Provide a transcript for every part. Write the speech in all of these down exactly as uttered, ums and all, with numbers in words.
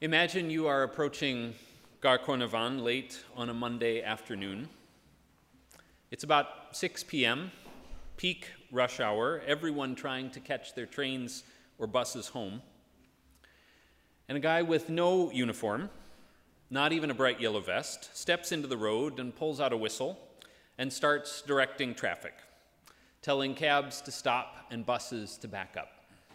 Imagine you are approaching Garcournavan late on a Monday afternoon. It's about six p.m., peak rush hour, everyone trying to catch their trains or buses home. And a guy with no uniform, not even a bright yellow vest, steps into the road and pulls out a whistle and starts directing traffic, telling cabs to stop and buses to back up.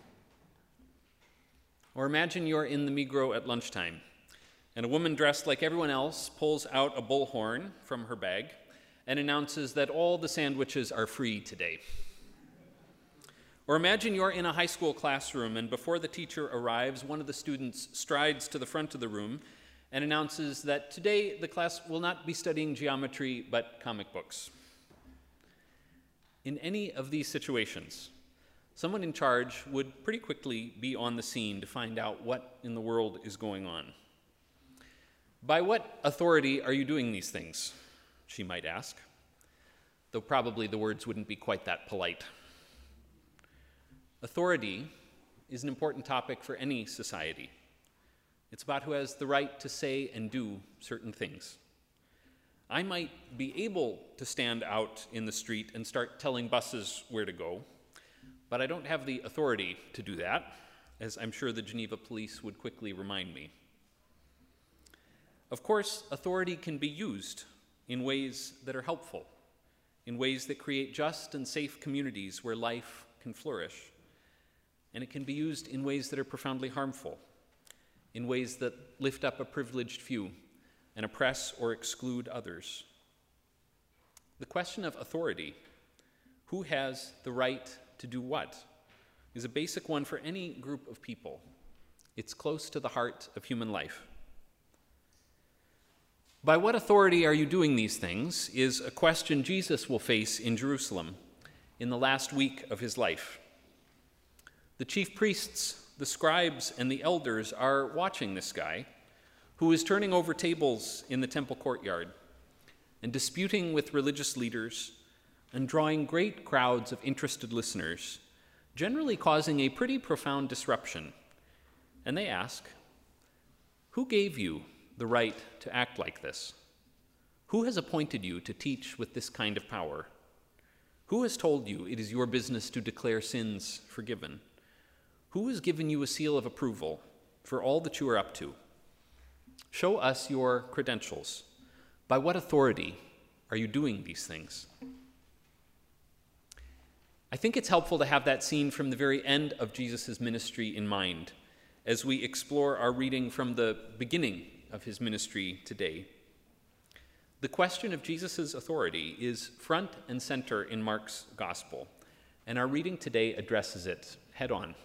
Or imagine you're in the Migros at lunchtime, and a woman dressed like everyone else pulls out a bullhorn from her bag and announces that all the sandwiches are free today. Or imagine you're in a high school classroom, and before the teacher arrives, one of the students strides to the front of the room and announces that today the class will not be studying geometry, but comic books. In any of these situations, someone in charge would pretty quickly be on the scene to find out what in the world is going on. By what authority are you doing these things? She might ask, though probably the words wouldn't be quite that polite. Authority is an important topic for any society. It's about who has the right to say and do certain things. I might be able to stand out in the street and start telling buses where to go, but I don't have the authority to do that, as I'm sure the Geneva police would quickly remind me. Of course, authority can be used in ways that are helpful, in ways that create just and safe communities where life can flourish. And it can be used in ways that are profoundly harmful, in ways that lift up a privileged few and oppress or exclude others. The question of authority, who has the right to do what, is a basic one for any group of people. It's close to the heart of human life. By what authority are you doing these things is a question Jesus will face in Jerusalem in the last week of his life. The chief priests, the scribes, and the elders are watching this guy who is turning over tables in the temple courtyard and disputing with religious leaders and drawing great crowds of interested listeners, generally causing a pretty profound disruption. And they ask, who gave you the right to act like this? Who has appointed you to teach with this kind of power? Who has told you it is your business to declare sins forgiven? Who has given you a seal of approval for all that you are up to? Show us your credentials. By what authority are you doing these things? I think it's helpful to have that scene from the very end of Jesus' ministry in mind as we explore our reading from the beginning of his ministry today. The question of Jesus' authority is front and center in Mark's gospel, and our reading today addresses it head on.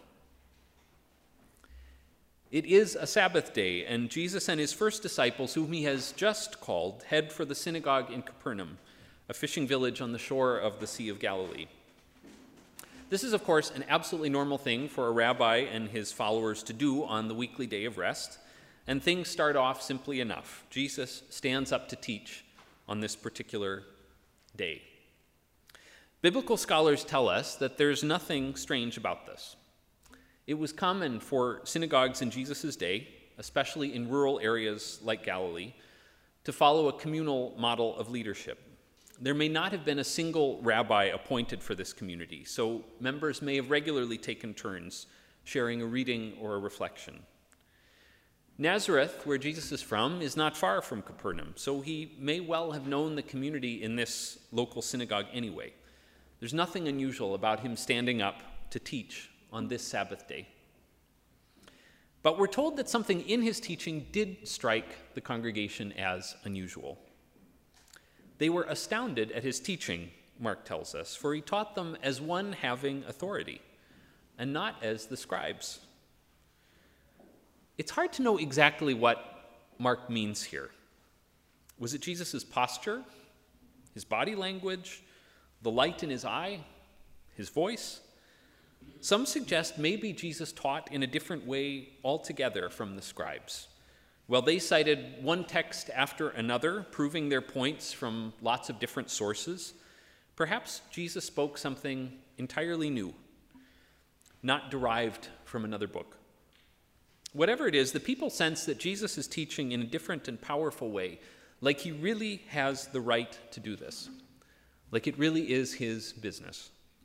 It is a Sabbath day, and Jesus and his first disciples, whom he has just called, head for the synagogue in Capernaum, a fishing village on the shore of the Sea of Galilee. This is, of course, an absolutely normal thing for a rabbi and his followers to do on the weekly day of rest, and things start off simply enough. Jesus stands up to teach on this particular day. Biblical scholars tell us that there's nothing strange about this. It was common for synagogues in Jesus' day, especially in rural areas like Galilee, to follow a communal model of leadership. There may not have been a single rabbi appointed for this community, so members may have regularly taken turns sharing a reading or a reflection. Nazareth, where Jesus is from, is not far from Capernaum, so he may well have known the community in this local synagogue anyway. There's nothing unusual about him standing up to teach on this Sabbath day. But we're told that something in his teaching did strike the congregation as unusual. They were astounded at his teaching, Mark tells us, for he taught them as one having authority, and not as the scribes. It's hard to know exactly what Mark means here. Was it Jesus' posture, his body language, the light in his eye, his voice? Some suggest maybe Jesus taught in a different way altogether from the scribes. While they cited one text after another, proving their points from lots of different sources, perhaps Jesus spoke something entirely new, not derived from another book. Whatever it is, the people sense that Jesus is teaching in a different and powerful way, like he really has the right to do this, like it really is his business.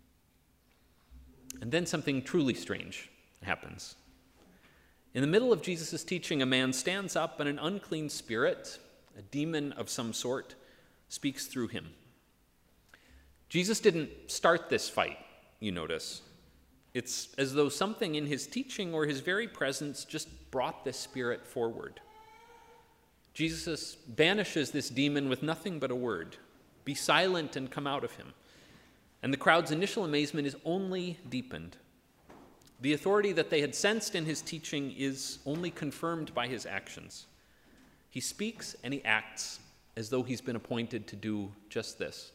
And then something truly strange happens. In the middle of Jesus' teaching, a man stands up and an unclean spirit, a demon of some sort, speaks through him. Jesus didn't start this fight, you notice. It's as though something in his teaching or his very presence just brought this spirit forward. Jesus banishes this demon with nothing but a word, "Be silent and come out of him." And the crowd's initial amazement is only deepened. The authority that they had sensed in his teaching is only confirmed by his actions. He speaks and he acts as though he's been appointed to do just this.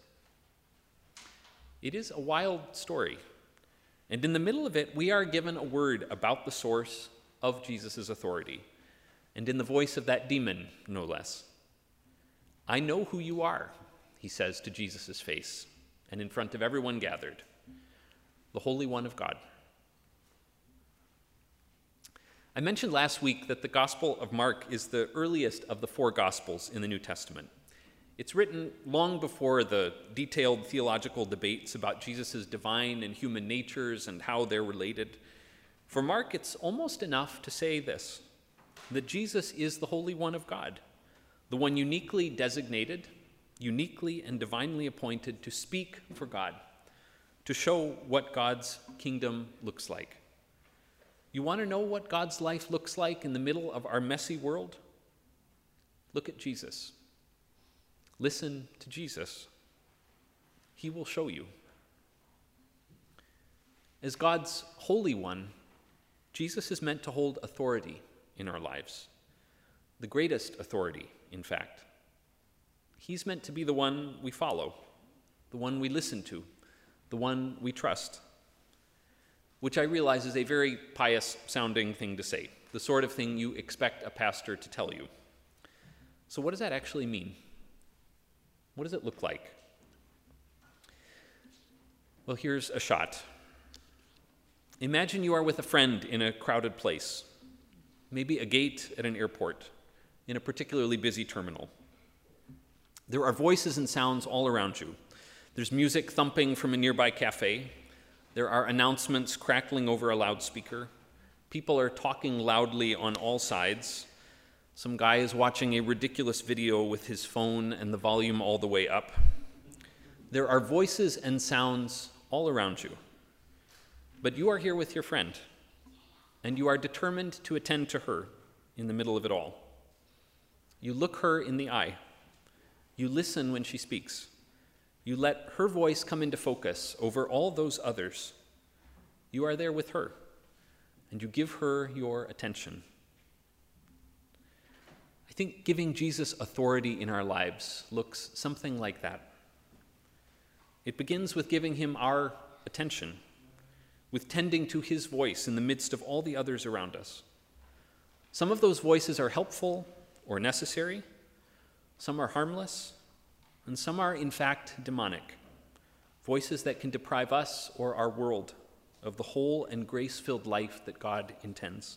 It is a wild story. And in the middle of it, we are given a word about the source of Jesus' authority, and in the voice of that demon, no less. "I know who you are," he says to Jesus' face, and in front of everyone gathered, "the Holy One of God." I mentioned last week that the Gospel of Mark is the earliest of the four Gospels in the New Testament. It's written long before the detailed theological debates about Jesus' divine and human natures and how they're related. For Mark, it's almost enough to say this, that Jesus is the Holy One of God, the one uniquely designated, uniquely and divinely appointed to speak for God, to show what God's kingdom looks like. You want to know what God's life looks like in the middle of our messy world? Look at Jesus. Listen to Jesus. He will show you. As God's Holy One, Jesus is meant to hold authority in our lives, the greatest authority, in fact. He's meant to be the one we follow, the one we listen to, the one we trust, which I realize is a very pious-sounding thing to say, the sort of thing you expect a pastor to tell you. So what does that actually mean? What does it look like? Well, here's a shot. Imagine you are with a friend in a crowded place, maybe a gate at an airport, in a particularly busy terminal. There are voices and sounds all around you. There's music thumping from a nearby cafe. There are announcements crackling over a loudspeaker. People are talking loudly on all sides. Some guy is watching a ridiculous video with his phone and the volume all the way up. There are voices and sounds all around you. But you are here with your friend, and you are determined to attend to her in the middle of it all. You look her in the eye. You listen when she speaks. You let her voice come into focus over all those others. You are there with her, and you give her your attention. I think giving Jesus authority in our lives looks something like that. It begins with giving him our attention, with tending to his voice in the midst of all the others around us. Some of those voices are helpful or necessary. Some are harmless. And some are, in fact, demonic, voices that can deprive us or our world of the whole and grace-filled life that God intends.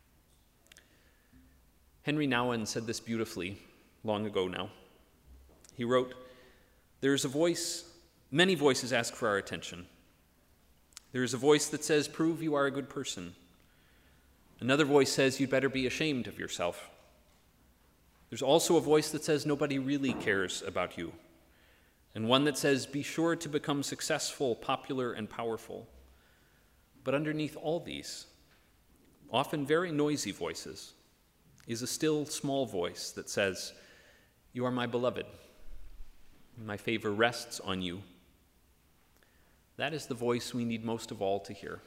Henry Nouwen said this beautifully long ago now. He wrote, "There is a voice, many voices ask for our attention. There is a voice that says, 'Prove you are a good person.' Another voice says, 'You'd better be ashamed of yourself.' There's also a voice that says nobody really cares about you, and one that says be sure to become successful, popular, and powerful. But underneath all these, often very noisy voices, is a still small voice that says, 'You are my beloved. My favor rests on you.' That is the voice we need most of all to hear."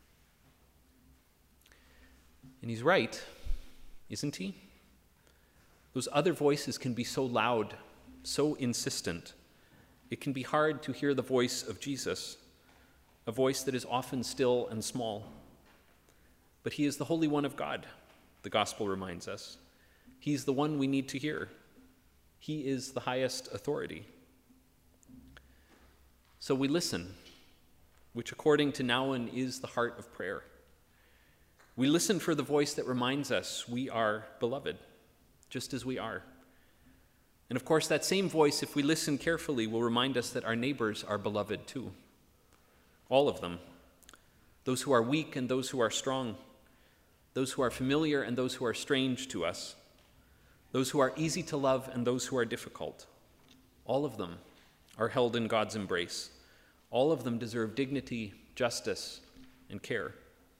And he's right, isn't he? Those other voices can be so loud, so insistent. It can be hard to hear the voice of Jesus, a voice that is often still and small. But he is the Holy One of God, the gospel reminds us. He's the one we need to hear. He is the highest authority. So we listen, which according to Nouwen is the heart of prayer. We listen for the voice that reminds us we are beloved, just as we are. And of course, that same voice, if we listen carefully, will remind us that our neighbors are beloved too. All of them. Those who are weak and those who are strong. Those who are familiar and those who are strange to us. Those who are easy to love and those who are difficult. All of them are held in God's embrace. All of them deserve dignity, justice, and care.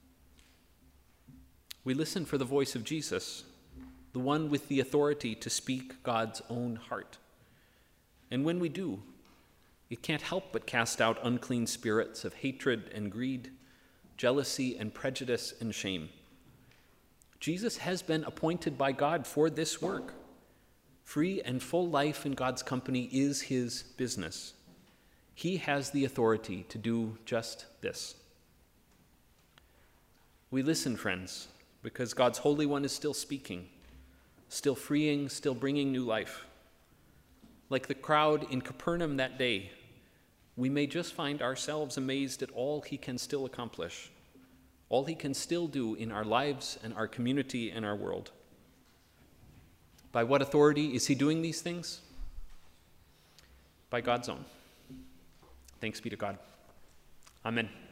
We listen for the voice of Jesus, the one with the authority to speak God's own heart. And when we do, it can't help but cast out unclean spirits of hatred and greed, jealousy and prejudice and shame. Jesus has been appointed by God for this work. Free and full life in God's company is his business. He has the authority to do just this. We listen, friends, because God's Holy One is still speaking, still freeing, still bringing new life. Like the crowd in Capernaum that day, we may just find ourselves amazed at all he can still accomplish, all he can still do in our lives and our community and our world. By what authority is he doing these things? By God's own. Thanks be to God. Amen.